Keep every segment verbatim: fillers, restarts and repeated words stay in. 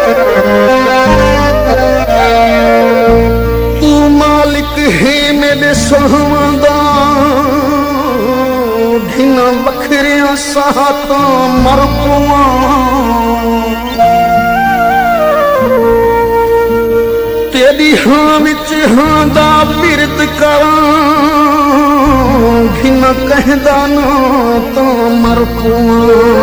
तू मालिक है मेरे सहमदा घिना बखरिया साता मर पुआ तेरी हाँ विच हाँ दा बिरद करा घिना कहदा ना तो मर पुआ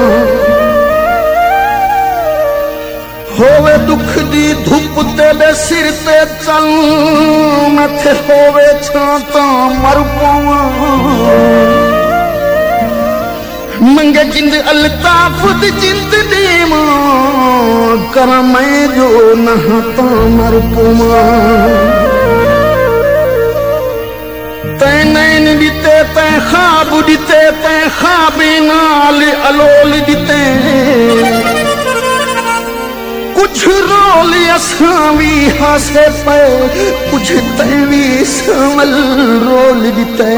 होवे दुख दी धुप तेरे सिर ते चल मथे होवे छाता मर पुआ मंगे जिंद अल्ताफ दी जिंद देवा कर मैं जो नहाता मर पुआ तै नैन दिते तै ख्वाब दिते तै ख्वाबे नाल अलोल दिते कुछ रोल असां भी हासे पे कुछ तैवी संवल रोल दिते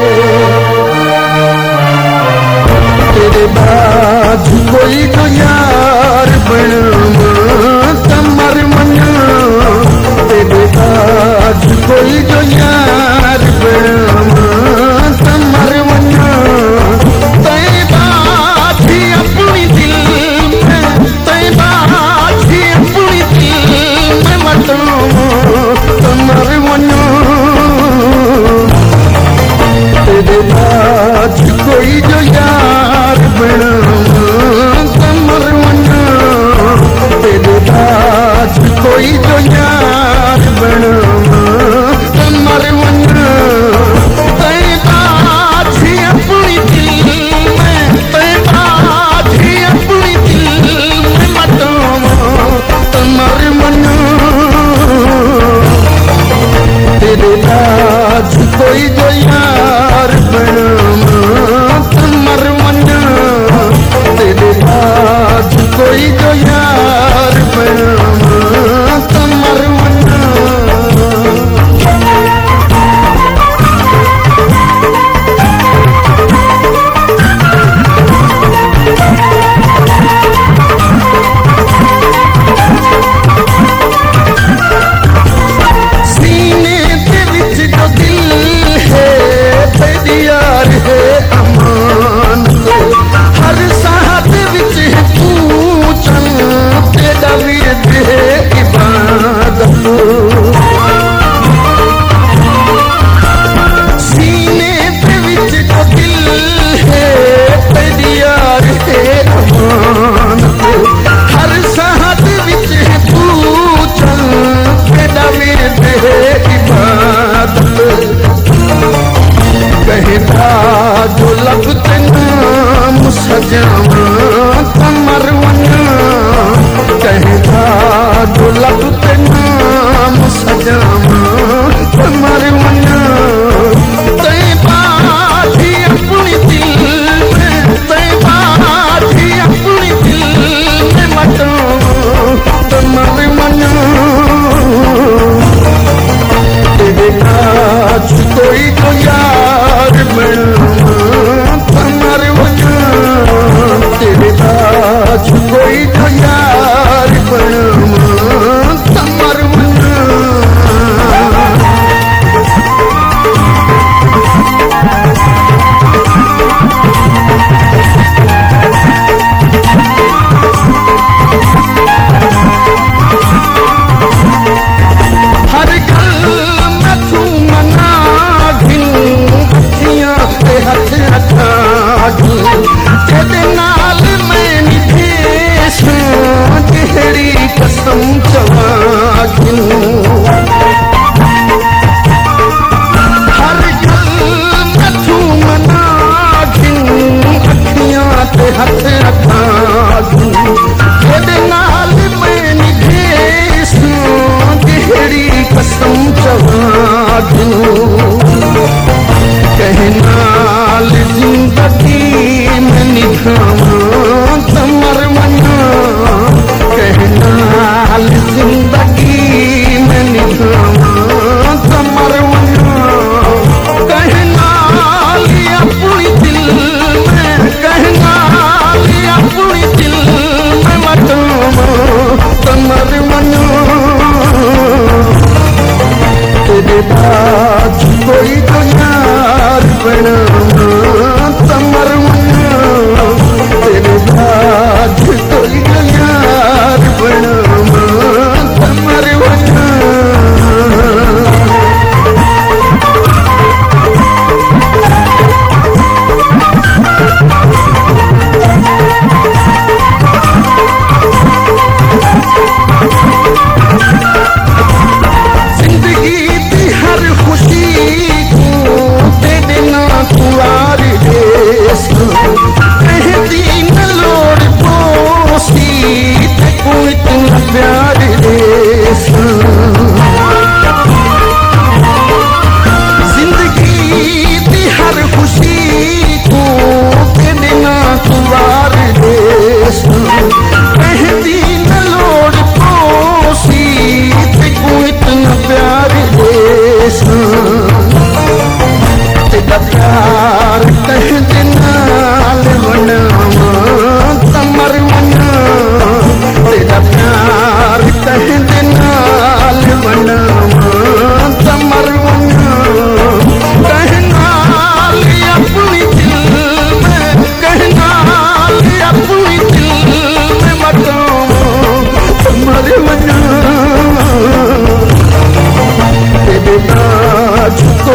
तेरे बाद कोई तो यार बना तमर मना तेरे बाद कोई तो यार बना तमर मना तय बात ही अपनी दिल में तय बात ही अपनी दिल में बताऊं तमर मना तेरे बाद कोई जो यार बना तमर मना तेरे बाद कोई जो यार बना तमर मना तय बात ही अपनी दिल में तय बात ही अपनी दिल में बताऊं तमर मना तेरे बाद कोई जो यार बना तमर मना तेरे बाद कोई जो यार बना तमर मना सीने दे विच जो दिल है तेरी यार है अमान हर साथ विच तू चल तेरा विरद है इबादत सीने दे विच जो दिल है तेरी यार है अमान हर साथ विच तू चल तेरा विरद है इबादत कहता जो लफ्ज़ नाम सजावा तमर मना कहता जो लफ्ज़ नाम सजावा तमर मना तय बात ही अपनी दिल में तय बात ही अपनी दिल में बताऊं तमर मना तेरे नाच कोई तो यार बना तमर मना तेरे नाच कोई तो यार बना तमर मना हर गल मैं तू मना घिन अखियां ते हथ रखा घिन तेरे नाल मैं निभेश तेरी कसम चवा घिन हर गल मैं तू मना घिन अखियां ते हथ रखा घिन तेरे नाल मैं निभेश तेरी कसम चवा दूं कहनाल जिंदगी में निभावा तमर मना कहनाल जिंदगी में निभावा तमर मना कहनाल अपनी दिल में कहनाल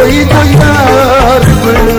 कोई तो यार बना।